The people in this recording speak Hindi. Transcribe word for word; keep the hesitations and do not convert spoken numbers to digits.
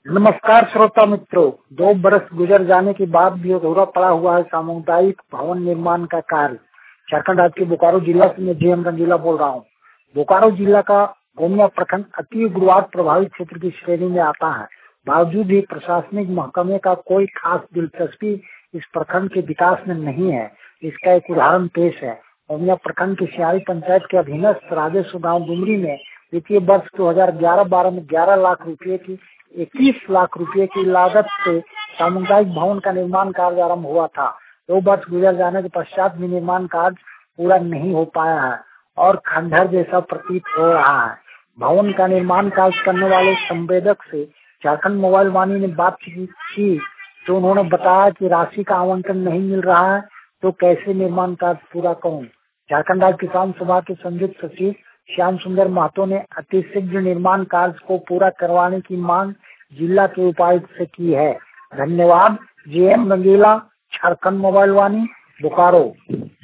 नमस्कार श्रोता मित्रों, दो बरस गुजर जाने के बाद भी अधूरा पड़ा हुआ है सामुदायिक भवन निर्माण का कार्य। झारखंड राज्य के बोकारो जिला से मैं जे एम रंगीला बोल रहा हूँ। बोकारो जिला का गोमिया प्रखंड अति उग्रवाद प्रभावित क्षेत्र की श्रेणी में आता है। बावजूद भी प्रशासनिक महकमे का कोई खास दिलचस्पी इस प्रखंड के विकास में नहीं है। इसका एक उदाहरण पेश है। गोमिया प्रखंड की सियारी पंचायत के अधीनस्थ राजेश्वर गाँव डुमरी में वित्तीय वर्ष दो हजार ग्यारह बारह में ग्यारह लाख रुपए की इक्कीस लाख रुपए की लागत से सामुदायिक भवन का निर्माण कार्य आरम्भ हुआ था। दो वर्ष गुजर जाने के पश्चात भी निर्माण कार्य पूरा नहीं हो पाया है और खंडहर जैसा प्रतीत हो रहा है। भवन का निर्माण कार्य करने वाले संवेदक से झारखंड मोबाइल वाणी ने बातचीत की तो उन्होंने बताया कि राशि का आवंटन नहीं मिल रहा है, तो कैसे निर्माण कार्य पूरा करूं। झारखंड राज्य किसान सभा के संयुक्त सचिव श्याम सुंदर महतो ने अतिशीघ्र निर्माण कार्य को पूरा करवाने की मांग जिला के उपायुक्त से की है। धन्यवाद। J M Rangila, Jharkhand mobile Vani, Bokaro.